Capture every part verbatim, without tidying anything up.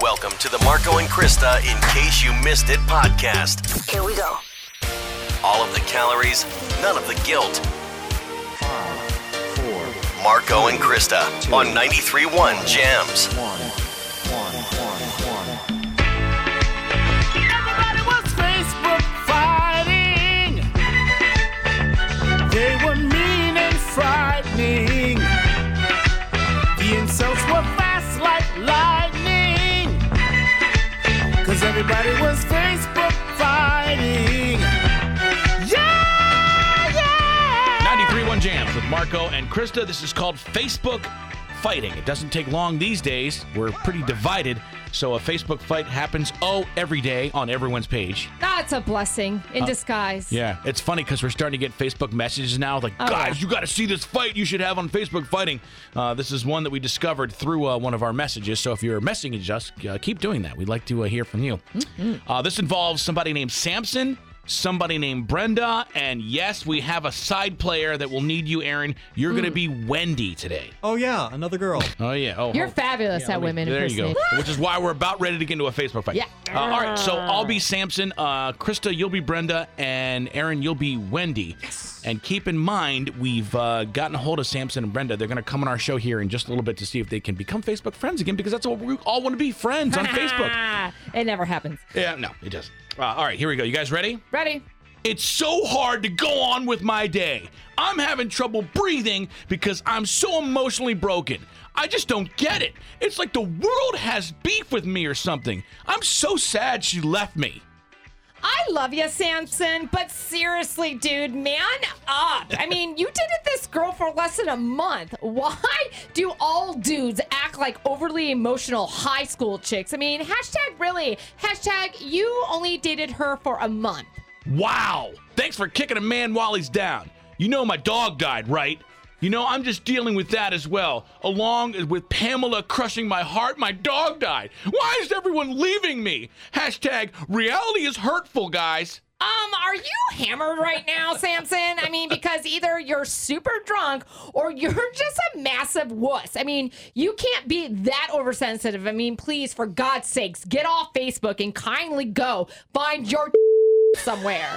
Welcome to the Marco and Krista In Case You Missed It podcast. Here we go. All of the calories, none of the guilt. Five, four, Marco and Krista two, on ninety-three point one Jams. one, one, one, one. Everybody was Facebook fighting. They were mean and frightening. The insults were fast like lightning. Cause everybody was Facebook fighting. Yeah, yeah. ninety-three point one Jams with Marco and Krista. This is called Facebook Fighting. It doesn't take long these days. We're pretty divided. So a Facebook fight happens, oh, every day on everyone's page. That's a blessing in Uh, disguise. Yeah, it's funny because we're starting to get Facebook messages now like, Oh, guys, yeah. you got to see this fight you should have on Facebook Fighting. Uh, this is one that we discovered through uh, one of our messages. So if you're messaging us, uh, keep doing that. We'd like to uh, hear from you. Mm-hmm. Uh, this involves somebody named Samson, somebody named Brenda, and yes, we have a side player that will need you, Aaron. You're going to Mm. be Wendy today. Oh, yeah, another girl. Oh, yeah. Oh, You're oh. fabulous at women There you go. impersonating. Which is why we're about ready to get into a Facebook fight. Yeah. Uh, all right. So I'll be Samson. Uh, Krista, you'll be Brenda. And Aaron, you'll be Wendy. And keep in mind, we've uh, gotten a hold of Samson and Brenda. They're going to come on our show here in just a little bit to see if they can become Facebook friends again, because that's what we all want to be, friends on Facebook. It never happens. Yeah, no, it doesn't. Uh, all right, here we go. You guys ready? Ready? It's so hard to go on with my day. I'm having trouble breathing because I'm so emotionally broken. I just don't get it. It's like the world has beef with me or something. I'm so sad she left me. I love you, Samson, but seriously, dude, man up. I mean, you dated this girl for less than a month. Why do all dudes act like overly emotional high school chicks? I mean, hashtag really, hashtag you only dated her for a month. Wow. Thanks for kicking a man while he's down. You know my dog died, right? You know, I'm just dealing with that as well. Along with Pamela crushing my heart, my dog died. Why is everyone leaving me? Hashtag reality is hurtful, guys. Um, are you hammered right now, Samson? I mean, because either you're super drunk or you're just a massive wuss. I mean, you can't be that oversensitive. I mean, please, for God's sakes, get off Facebook and kindly go find your somewhere.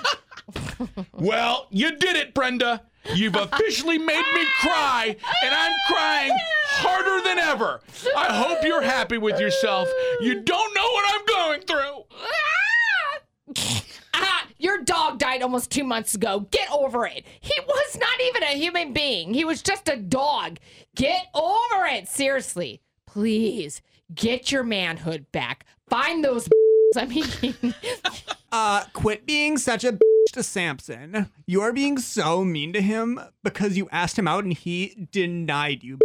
Well, you did it, Brenda. You've officially made me cry, and I'm crying harder than ever. I hope you're happy with yourself. You don't know what I'm going through. Ah, your dog died almost two months ago. Get over it. He was not even a human being. He was just a dog. Get over it. Seriously. Please, get your manhood back. Find those I mean... Uh, quit being such a bitch to Samson. You are being so mean to him because you asked him out and he denied you.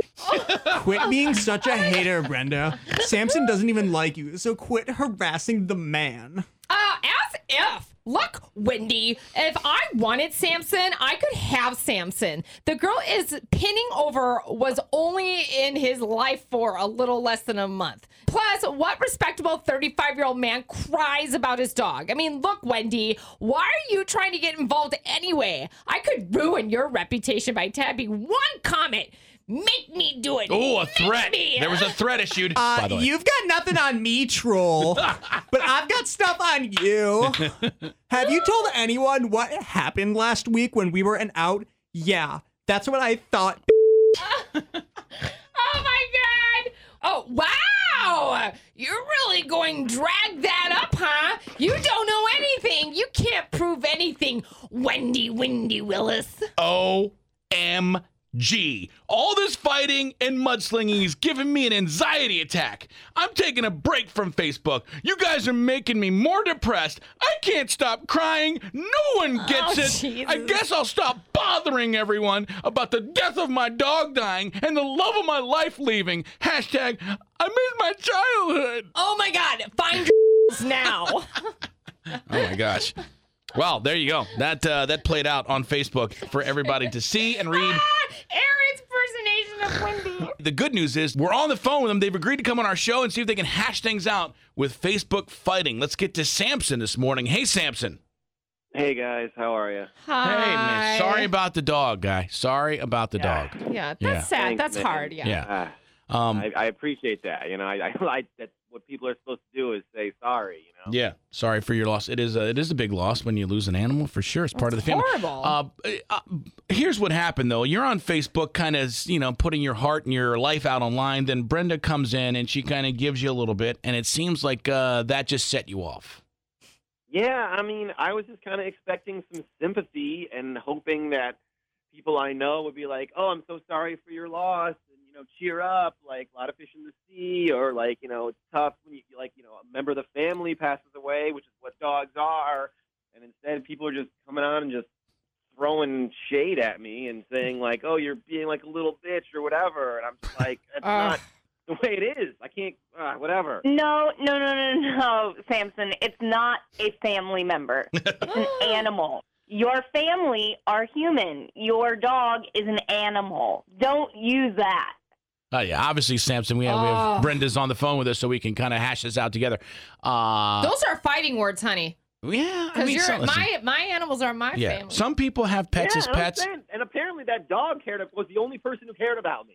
Quit being such a hater, Brenda. Samson doesn't even like you, so quit harassing the man. Uh, as if. Look, Wendy, if I wanted Samson, I could have Samson. The girl is pinning over was only in his life for a little less than a month. Plus, what respectable thirty-five-year-old man cries about his dog? I mean, look, Wendy, why are you trying to get involved anyway? I could ruin your reputation by tapping one comment. Make me do it. Oh, a Make threat. me. There was a threat issued, Uh, by the way. you've got nothing on me, troll, but I've got stuff on you. Have you told anyone what happened last week when we were in out? Yeah, that's what I thought. Oh my God. Oh, wow. You're really going to drag that up, huh? You don't know anything. You can't prove anything, Wendy Wendy Willis. O M G. All this fighting and mudslinging is giving me an anxiety attack. I'm taking a break from Facebook. You guys are making me more depressed. I can't stop crying. No one gets Oh, it. Jesus. I guess I'll stop bothering everyone about the death of my dog dying and the love of my life leaving. Hashtag, I miss my childhood. Oh my God. Find your now. Oh my gosh. Well, there you go. That uh, that played out on Facebook for everybody to see and read. Ah, Aaron's impersonation of Wendy. The good news is we're on the phone with them. They've agreed to come on our show and see if they can hash things out with Facebook fighting. Let's get to Samson this morning. Hey, Samson. Hey guys, how are you? Hi. Hey, man. Sorry about the dog, guy. Sorry about the Yeah. dog. Yeah, that's Yeah. sad. Thanks, that's man. hard. Yeah. Yeah. Ah, Um, I, I appreciate that. You know, I, I like that's what people are supposed to do is say sorry. You know. Yeah, sorry for your loss. It is a it is a big loss when you lose an animal for sure. It's part of the family. horrible. Uh, uh, here's what happened though. You're on Facebook, kind of you know putting your heart and your life out online. Then Brenda comes in and she kind of gives you a little bit, and it seems like uh, that just set you off. Yeah, I mean, I was just kind of expecting some sympathy and hoping that people I know would be like, "Oh, I'm so sorry for your loss." Know, cheer up, like a lot of fish in the sea, or like, you know, it's tough when you, like, you know, a member of the family passes away, which is what dogs are. And instead people are just coming on and just throwing shade at me and saying like, oh, you're being like a little bitch or whatever. And I'm just like, that's uh. not the way it is. I can't, uh, whatever. No, no, no, no, no, Samson. It's not a family member. It's an animal. Your family are human. Your dog is an animal. Don't use that. Oh, yeah. Obviously, Samson, we have, we have Oh. Brenda's on the phone with us so we can kind of hash this out together. Uh, Those are fighting words, honey. yeah. I Because mean, you're so- listen, my my animals are my yeah. family. Some people have pets yeah, as I'm pets. saying- and apparently that dog cared was the only person who cared about me.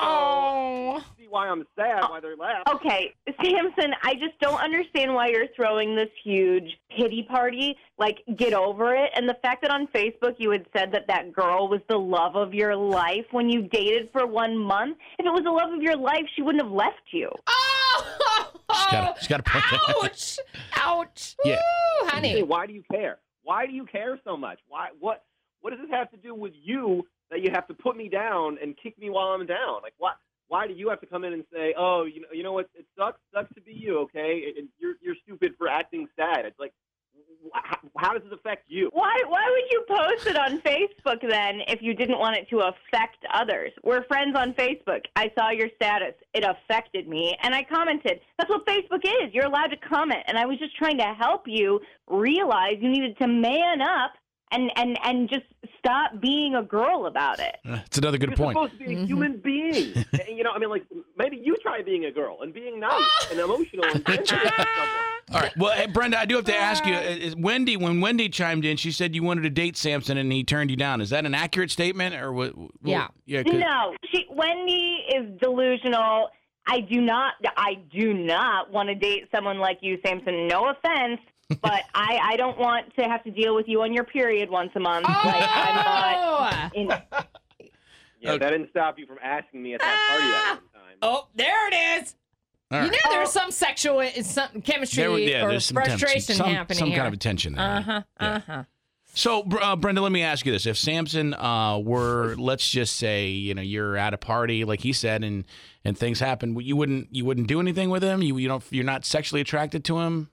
Oh. See why I'm sad, why they're laughing. Okay, Samson, I just don't understand why you're throwing this huge pity party. Like, get over it. And the fact that on Facebook you had said that that girl was the love of your life when you dated for one month, if it was the love of your life, she wouldn't have left you. Oh. She's got a- she's got a point there. Ouch. Ouch. Yeah. Woo, Hey, honey. why do you care? Why do you care so much? Why? What? What does this have to do with you that you have to put me down and kick me while I'm down? Like, what? Why do you have to come in and say, "Oh, you know, you know what? It sucks. Sucks to be you." Okay, and you're you're stupid for acting sad. It's like, how, how does this affect you? Why why would you post it on Facebook then if you didn't want it to affect others? We're friends on Facebook. I saw your status. It affected me, and I commented. That's what Facebook is. You're allowed to comment, and I was just trying to help you realize you needed to man up and, and, and just stop being a girl about it. It's another good You're point. supposed to be a human being. And, you know, I mean, like, maybe you try being a girl and being nice and emotional and sensitive to someone. All right. Well, hey, Brenda, I do have to ask you. Is Wendy, when Wendy chimed in, she said you wanted to date Samson and he turned you down. Is that an accurate statement, or what? what- Yeah. Yeah. 'cause- No, she, Wendy is delusional. I do not. I do not want to date someone like you, Samson. No offense, but I, I don't want to have to deal with you on your period once a month. Like, I'm not. In, Yeah, that didn't stop you from asking me at that party that one time. Oh, there it is. All You right. know there's some sexual, some chemistry There, yeah, or there's some tension, frustration some, happening some here. kind of tension there. Uh huh. Yeah. Uh huh. So, Br- uh, Brenda, let me ask you this: if Samson uh, were, let's just say, you know, you're at a party, like he said, and and things happen, you wouldn't you wouldn't do anything with him? You you don't you're not sexually attracted to him?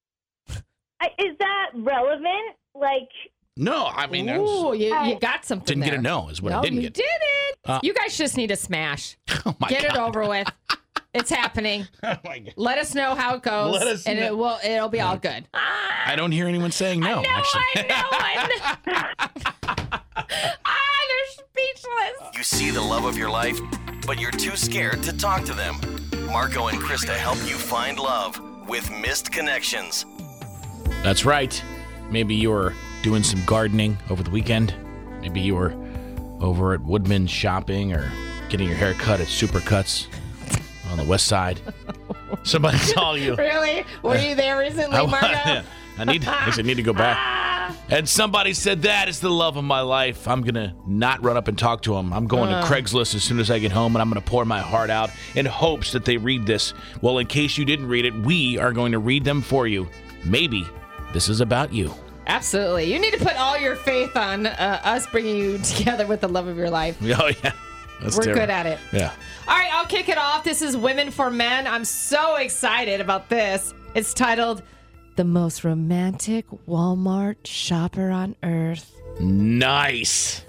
I, is that relevant? Like, No, I mean, I was- Ooh, you, you got something didn't get there. a no, is what no, I didn't you get. didn't. Uh, you guys just need a smash. Oh my Get God. it over with. It's happening. Oh my God. Let us know how it goes, Let us and know. it will. It'll be all good. I don't hear anyone saying no. No, actually. I know. ah, they're speechless. You see the love of your life, but you're too scared to talk to them. Marco and Krista help you find love with Missed Connections. That's right. Maybe you were doing some gardening over the weekend. Maybe you were over at Woodman shopping or getting your hair cut at Supercuts on the west side. Somebody saw you. Really? Were you there recently, I, Margo? I need. I guess I need to go back. And somebody said that is the love of my life. I'm gonna not run up and talk to him. I'm going to Craigslist as soon as I get home, and I'm gonna pour my heart out in hopes that they read this. Well, in case you didn't read it, we are going to read them for you. Maybe this is about you. Absolutely. You need to put all your faith on uh, us bringing you together with the love of your life. Oh yeah, that's We're terrible. good at it. Yeah. All right, I'll kick it off. This is Women for Men. I'm so excited about this. It's titled The Most Romantic Walmart Shopper on Earth. Nice.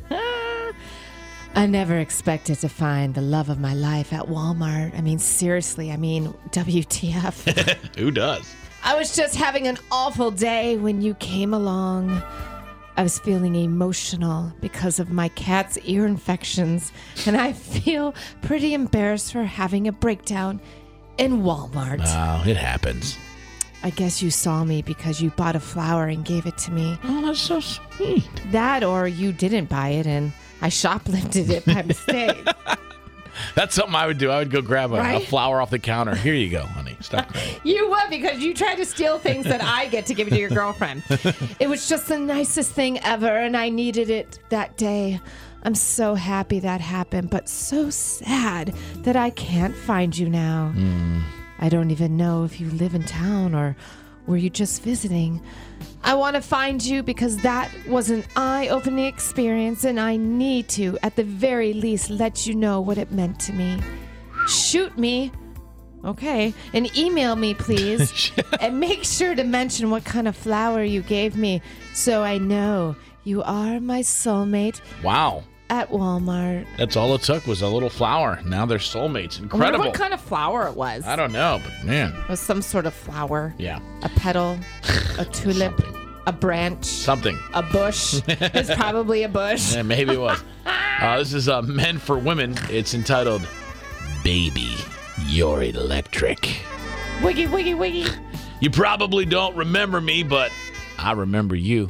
I never expected to find the love of my life at Walmart. I mean, seriously, I mean, W T F. Who does? I was just having an awful day when you came along. I was feeling emotional because of my cat's ear infections, and I feel pretty embarrassed for having a breakdown in Walmart. Oh, it happens. I guess you saw me because you bought a flower and gave it to me. Oh, that's so sweet. That or you didn't buy it and I shoplifted it by mistake. That's something I would do. I would go grab a, Right? a flower off the counter. Here you go, honey. Stop crying. You would, because you tried to steal things that I get to give to your girlfriend. It was just the nicest thing ever, and I needed it that day. I'm so happy that happened, but so sad that I can't find you now. I don't even know if you live in town or were you just visiting. I want to find you because that was an eye-opening experience, and I need to, at the very least, let you know what it meant to me. Shoot me. Okay. And email me, please. And make sure to mention what kind of flower you gave me so I know you are my soulmate Wow. at Walmart. That's all it took was a little flower. Now they're soulmates. I wonder Incredible. what kind of flower it was. I don't know, but man. It was some sort of flower. Yeah. A petal, a tulip, Something. a branch, Something. a bush. It's probably a bush. Yeah, maybe it was. Uh, this is uh, Men for Women. It's entitled Baby, You're Electric. Wiggy, wiggy, wiggy. You probably don't remember me, but I remember you.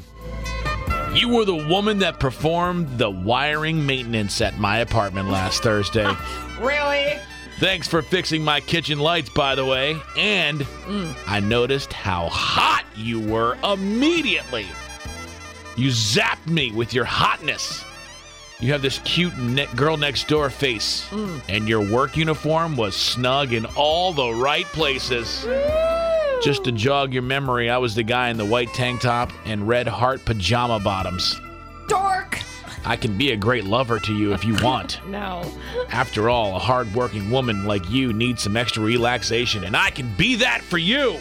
You were the woman that performed the wiring maintenance at my apartment last Thursday. Really? Thanks for fixing my kitchen lights, by the way. And Mm. I noticed how hot you were immediately. You zapped me with your hotness. You have this cute ne- girl next door face. Mm. And your work uniform was snug in all the right places. Just to jog your memory, I was the guy in the white tank top and red heart pajama bottoms. Dork. I can be a great lover to you if you want. No. After all, a hard-working woman like you needs some extra relaxation, and I can be that for you.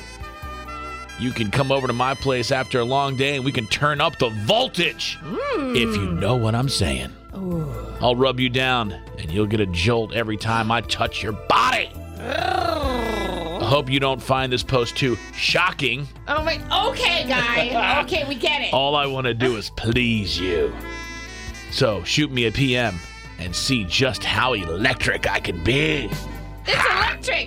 You can come over to my place after a long day, and we can turn up the voltage, if you know what I'm saying. I'll rub you down, and you'll get a jolt every time I touch your body. I hope you don't find this post too shocking. Oh my. Okay, guy. Okay, we get it. All I want to do is please you. So shoot me a P M and see just how electric I can be. It's electric.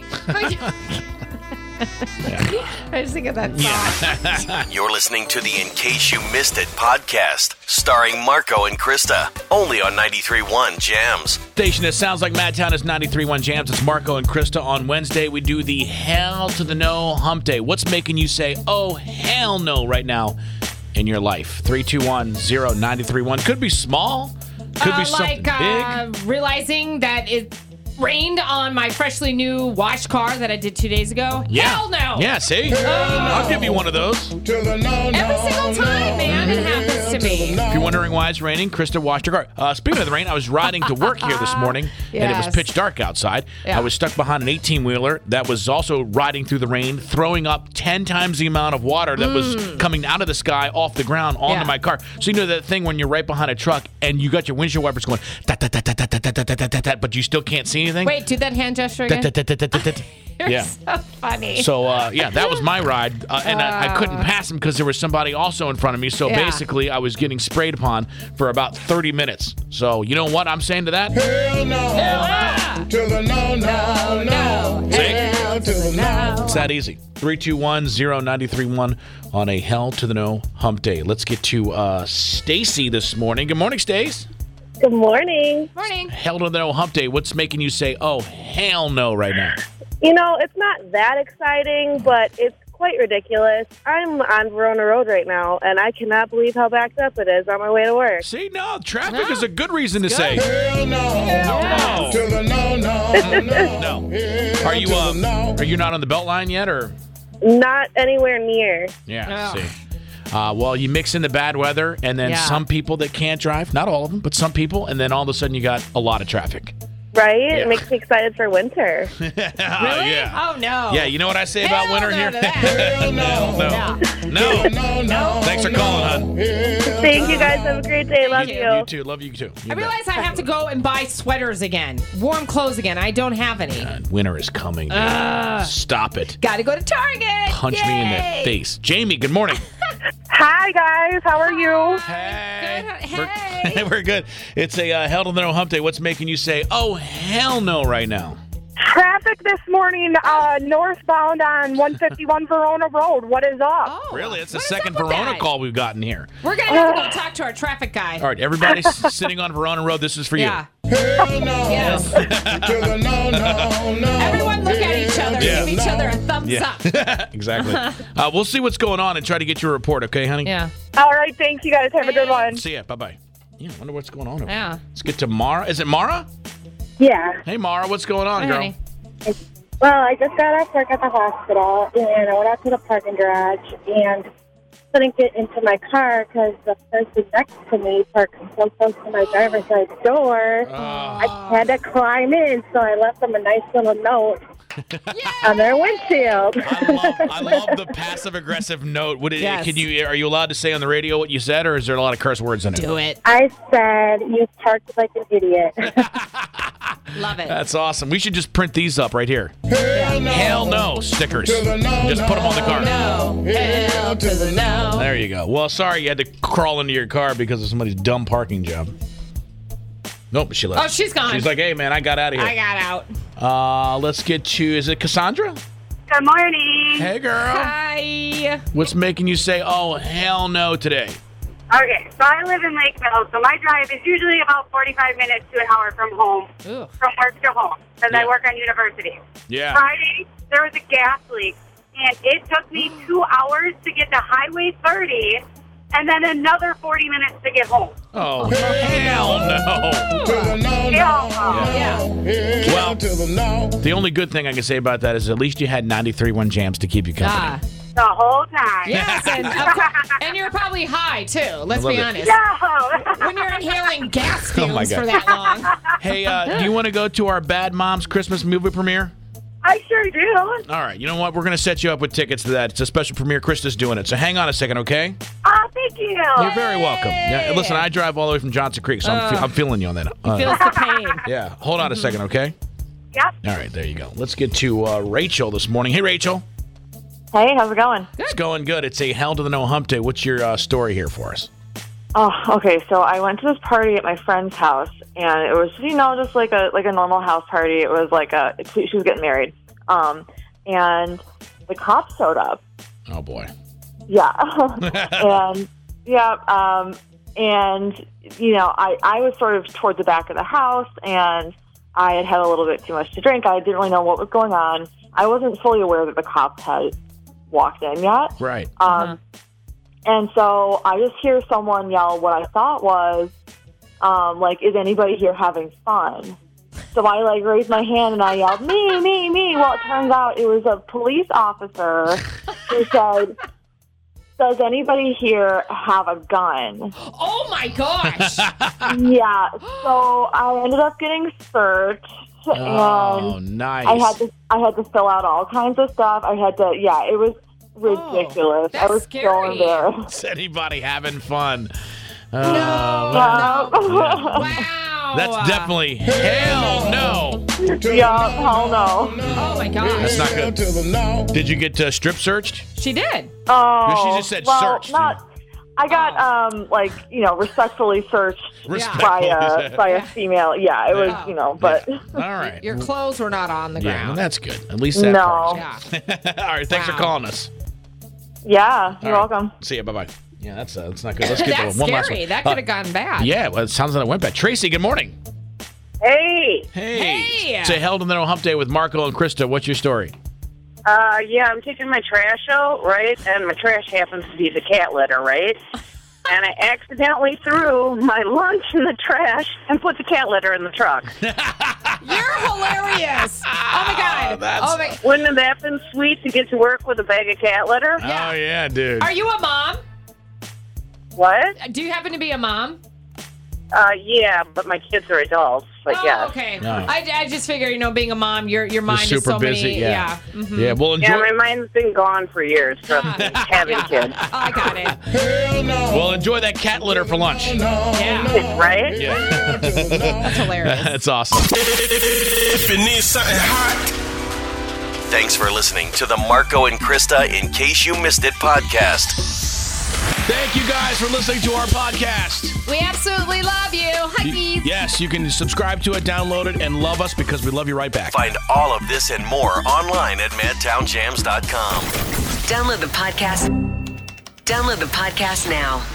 I just think of that song. You're listening to the In Case You Missed It podcast, starring Marco and Krista, only on ninety-three point one Jams. Station that sounds like Madtown is ninety-three point one Jams. It's Marco and Krista. On Wednesday, we do the Hell to the No Hump Day. What's making you say, oh, hell no, right now in your life? three two one, zero nine three one. Could be small. Could uh, be something like uh, big. realizing that it rained on my freshly new wash car that I did two days ago. Yeah. Hell no. Yeah, see? I'll give you one of those. Every single time, man, it happens to me. If you're wondering why it's raining, Krista washed her car. Uh, speaking of the rain, I was riding to work here this morning, and it was Yes. pitch dark outside. Yeah. I was stuck behind an eighteen-wheeler that was also riding through the rain, throwing up ten times the amount of water that was coming out of the sky off the ground onto Yeah. my car. So you know that thing when you're right behind a truck and you got your windshield wipers going, "Tat, tat, tat, tat, tat, tat, tat, tat, tat, tat," but you still can't see anything? Wait, do that hand gesture Tat, again. tat, tat, tat, tat, tat. You're Yeah. so funny. So, uh, yeah, that was my ride, uh, and I, I couldn't pass him because there was somebody also in front of me. So Yeah. basically, I was getting sprayed upon for about thirty minutes. So, you know what I'm saying to that? Hell no. Ah. To the no, no, no. See? Hell to the no. It's that easy. three two one, zero nine three one on a Hell to the No Hump Day. Let's get to uh, Stacy this morning. Good morning, Stace. Good morning. Morning. Hell to the No Hump Day. What's making you say, oh, hell no right now? You know, it's not that exciting, but it's quite ridiculous. I'm on Verona Road right now, and I cannot believe how backed up it is on my way to work. See, no, traffic No. is a good reason to say. Hell no. No. To the no, no, no. No. Hell Are you to uh, the no. are you not on the belt line yet, or? Not anywhere near. Yeah. No. See. Uh, well, you mix in the bad weather, and then Yeah. some people that can't drive. Not all of them, but some people, and then all of a sudden you got a lot of traffic. Right? Yeah. It makes me excited for winter. Really? Really? Oh, no. Yeah, you know what I say about Hell winter no here? to that. Hell no. no. Yeah. No. No, no. Thanks for calling, hon. Thank you guys. Have a great day. Love you. You too. Love you too. You I bet. realize I have to go and buy sweaters again. Warm clothes again. I don't have any. God, winter is coming. dude. Ugh. Stop it. Got to go to Target. Punch me in the Yay. face. Jamie, good morning. Hi, guys. How are you? Hey. Good. We're- Hey. We're good. It's a uh, Hell to the No Hump Day. What's making you say, oh, hell no right now? Traffic this morning, uh, northbound on one fifty-one Verona Road. What is up? Oh, Really? It's the what is second up with Verona that? call we've gotten here. We're going to have to go talk to our traffic guy. All right, everybody s- sitting on Verona Road, this is for you. Yeah. Hell no. Yes. To the no, no, no. Everyone look at each other. Yeah. Give each other a thumbs Yeah, up. exactly. Uh, we'll see what's going on and try to get your report, okay, honey? Yeah. All right, thanks, you guys. Have a good one. See ya. Bye-bye. Yeah, I wonder what's going on over Yeah. there. Let's get to Mara. Is it Mara? Yeah. Hey, Mara, what's going on, Hi, girl? honey. Well, I just got off work at the hospital, and I went out to the parking garage and couldn't get into my car because the person next to me parked so close to my driver's side door. Oh. I had to climb in, so I left them a nice little note on their windshield. I love, I love the passive-aggressive note. What, Yes. can you, are you allowed to say on the radio what you said, or is there a lot of curse words in it? Do it. I said, you parked like an idiot. Love it. That's awesome. We should just print these up right here. Hell no. Hell no stickers. To the no, Just put them on the car. No. Hell to the no. There you go. Well, sorry you had to crawl into your car because of somebody's dumb parking job. Nope, she left. Oh, she's gone. She's like, hey, man, I got out of here. I got out. Uh, let's get to, is it Cassandra? Good morning. Hey, girl. Hi. What's making you say, oh, hell no today? Okay, so I live in Lakeville, so my drive is usually about forty-five minutes to an hour from home, Ooh. from work to home, because Yeah. I work on university. Yeah. Friday, there was a gas leak, and it took me two hours to get to Highway thirty, and then another forty minutes to get home. Oh, hell no. To the no, no. Hell no. Yeah. Hell Well- to the no. The only good thing I can say about that is at least you had ninety-three point one jams to keep you company. Ah. The whole time. Yes, and, of course- and you're probably high, too. Let's I be love honest. No. When you're inhaling gas Oh, my fumes God. for that long. Hey, uh, do you want to go to our Bad Moms Christmas movie premiere? I sure do. All right. You know what? We're going to set you up with tickets to that. It's a special premiere. Krista's doing it. So hang on a second, okay? Oh, thank you. You're very welcome. Yeah. Listen, I drive all the way from Johnson Creek, so I'm, fe- I'm feeling you on that. Uh, Feels the pain. yeah. Hold on a second, okay? Yep. All right. There you go. Let's get to uh, Rachel this morning. Hey, Rachel. Hey, how's it going? It's going good. It's a hell to the no hump day. What's your uh, story here for us? Oh, okay. So I went to this party at my friend's house, and it was, you know, just like a like a normal house party. It was like a she was getting married, um, and the cops showed up. Oh boy. Yeah, and yeah, um, and you know, I I was sort of towards the back of the house, and I had had a little bit too much to drink. I didn't really know what was going on. I wasn't fully aware that the cops had walked in yet. Right. Um, Uh-huh. And so I just hear someone yell what I thought was, um, like, is anybody here having fun? So I, like, raised my hand and I yelled, me, me, me. Well, it turns out it was a police officer who said, does anybody here have a gun? Oh, my gosh. Yeah. So I ended up getting searched. Oh, and nice. I had to I had to fill out all kinds of stuff. I had to, yeah, it was ridiculous. that's I was so scary. embarrassed. Is anybody having fun? Uh, Yeah. Wow. That's definitely hell no. Yeah, hell no. Oh, my gosh. That's not good. To the no. Did you get uh, strip searched? She did. Oh, She just said well, searched. Not, I got um like you know respectfully searched by Respectfully a said. by a female. Yeah, it was Yeah. you know, but All right. Your clothes were not on the Yeah, well, ground. that's good. At least that no. Yeah. part. All right. Thanks for Wow. calling us. Yeah, you're All right. welcome. See you. Bye bye. Yeah, that's uh, that's not good. Let's get That's to one last scary. one. That Uh, could have gone bad. Yeah, well, it sounds like it went bad. Tracy, good morning. Hey. Hey. Hey. It's a hell to the no hump day with Marco and Krista. What's your story? Uh, yeah, I'm taking my trash out, right? And my trash happens to be the cat litter, right? And I accidentally threw my lunch in the trash and put the cat litter in the truck. You're hilarious. Oh, my God. that's- Oh, my. Wouldn't have that been sweet to get to work with a bag of cat litter? Yeah. Oh yeah, dude. Are you a mom? What? Do you happen to be a mom? Uh, yeah, but my kids are adults. But oh, yeah. okay. No. I, I just figure, you know, being a mom, your your You're mind is super so busy. many. Yeah. Yeah. Mhm. Yeah. Well, enjoy. Yeah, my mind's been gone for years from having kids. Oh, I got it. Hell no. well, enjoy that cat litter for lunch. Yeah. Right? Yeah. That's hilarious. That's awesome. If you need something hot. Thanks for listening to the Marco and Krista In Case You Missed It podcast. Thank you guys for listening to our podcast. We absolutely love you. Hi, You- yes, you can subscribe to it, download it, and love us because we love you right back. Find all of this and more online at madtown jams dot com. Download the podcast. Download the podcast now.